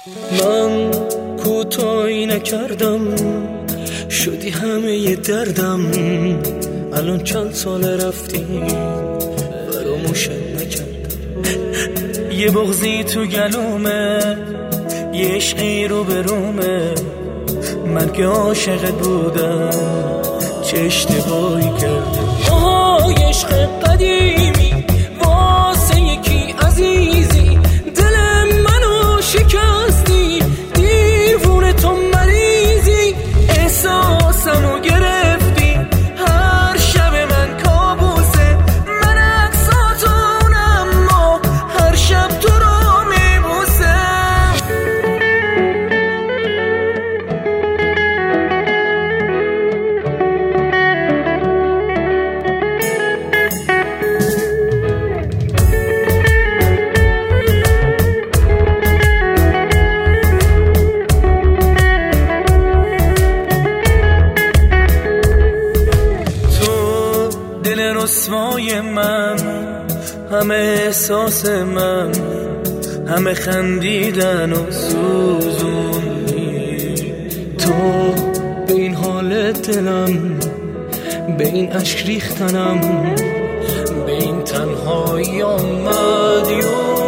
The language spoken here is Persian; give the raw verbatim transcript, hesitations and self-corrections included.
من کوتاهی نکردم، شدی همه ی دردم. الان چند سال رفتی فراموشت نکردم. یه بغضی تو گلومه، یه عشقی رو برومه. من که عاشقت بودم چه اشتباهی کردم. آهای عشق قدیمی واسه یکی عزیزی، دل منو شکستی. دیوونه تو مریضی، احساسمو گرفتی. هر شب من کابوسه، من عکساتونم اما هر شب تو رو میبوسم. دل رسوای من، همه احساس من، همه خندیدن و سوزوندی. تو به این حال دلم، به این عشق ریختنم، به این تنهایی آمدی.